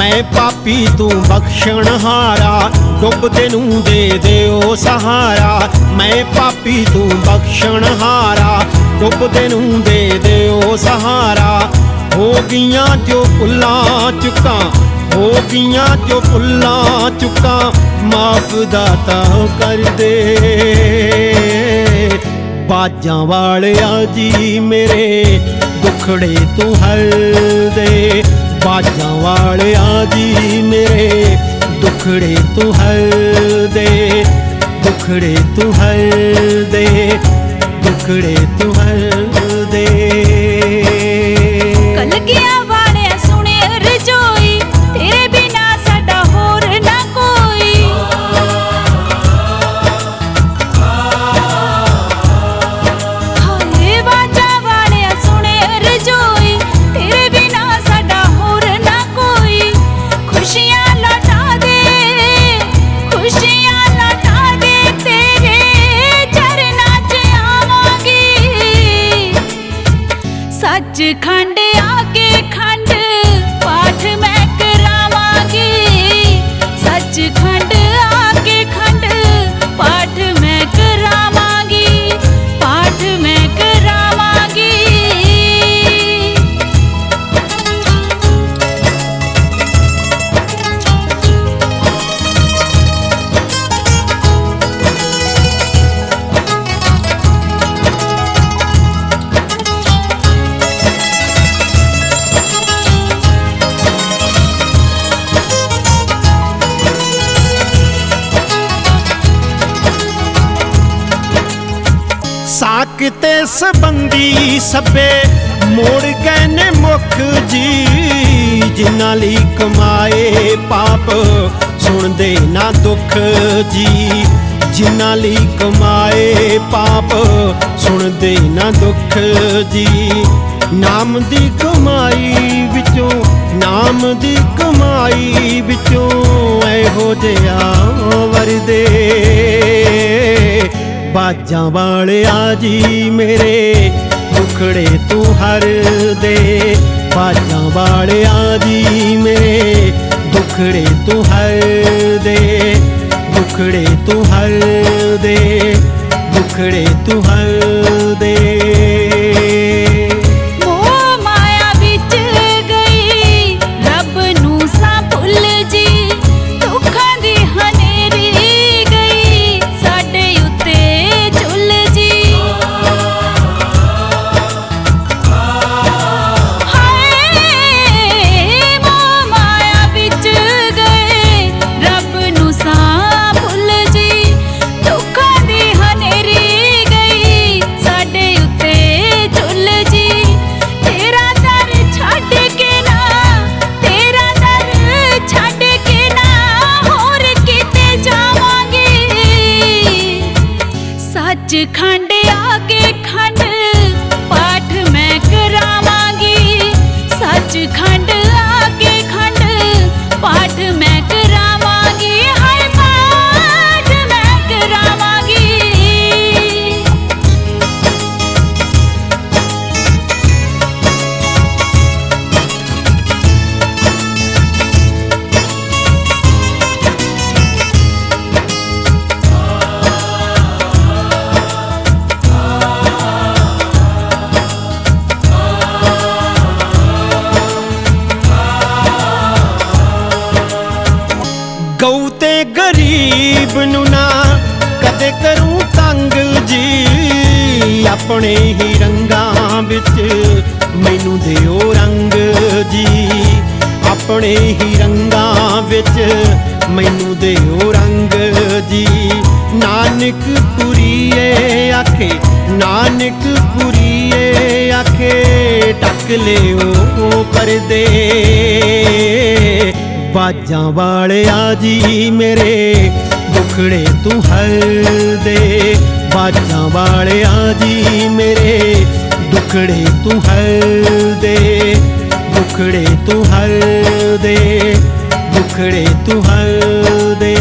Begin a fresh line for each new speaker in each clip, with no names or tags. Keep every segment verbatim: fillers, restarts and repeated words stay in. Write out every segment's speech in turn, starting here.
मैं पापी तू बख्शणहारा, डुबदे नूं दे दे ओ सहारा। मैं पापी तू बख्शणहारा, डुबदे नूं दे दे ओ सहारा। हो गईयां जो भुल्लां चुकां, हो गईयां जो भुल्लां चुकां, माफ दाता कर दे। बाजां वालिया जी मेरे दुखड़े तू हर दे। बाजां वालिया जी मेरे दुखड़े तू हर दे। दुखड़े तू हर दे, दुखड़े तू हर दे।
कलगियां वाले सुने रजोई, तेरे बिना साडा होर ना कोई। हाय बाजां वाले सुने रजोई, तेरे बिना साडा होर ना कोई। खुशियां लौटा दे, खुशियां लौटा दे, तेरे चरनां च आवांगी। सचखंड आके खंड पाठ मैं करावांगी। सचखंड आके खंड पाठ मैं करावांगी। पाठ मैं करावांगी।
साकते संबंधी सभे मोड़ गए ने मुख जी। जिन्हां लई कमाए पाप सुनदे ना दुख जी। जिन्हां लई कमाए पाप सुनदे ना दुख जी। नाम दी कमाई विचों, नाम दी कमाई विचों ऐहो जिहा वरदे। बाजां वालिया जी मेरे दुखड़े तू हर दे। बाजां वालिया जी मेरे दुखड़े तू हर दे। दुखड़े तू हर दे, दुखड़े तू हर दे।
मोह माया विच गई, रब नूं सा भुल जी। दुखां दी हनेरी गई, साडे उत्ते झुल जी। हाय मोह माया विच गए, रब नूं सा भुल जी। दुखां दी हनेरी गई, साडे उत्ते झुल जी। तेरा दर छड्ड के ना, तेरा दर छड्ड के ना, होर किते जावांगी। सचखंड आके खंड पाठ मैं करावांगी। सचखंड आके खंड पाठ मैं करावांगी। हाय पाठ मैं करावांगी।
गऊ ते गरीब नूं ना कदे करूं तंग जी। अपने ही रंगां विच मैनू दिओ रंग जी। अपने ही रंगां विच मैनू दिओ रंग जी। नानक पुरीए आखे, नानक पुरीए आखे, ढक लिओ परदे। बाजां वालिया जी मेरे दुखड़े तू हर दे। बाजां वालिया जी मेरे दुखड़े तू हर दे। दुखड़े तू हर दे, दुखड़े तू हर दे।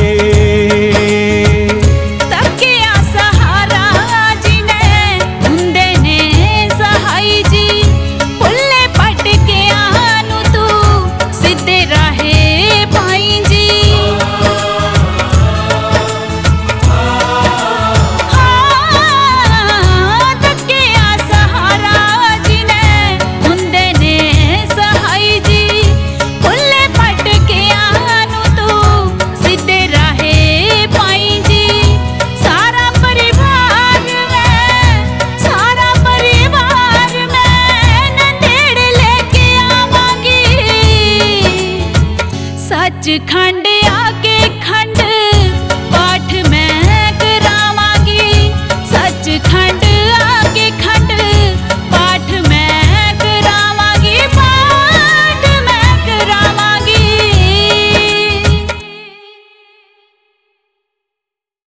तकिया सहारा जिने हुंदे ने सहाई जी। भुल्ले पट के आनू तू सिद्धे राहे ਸੱਚ ਖੰਡ ਆ ਕੇ ਖੰਡ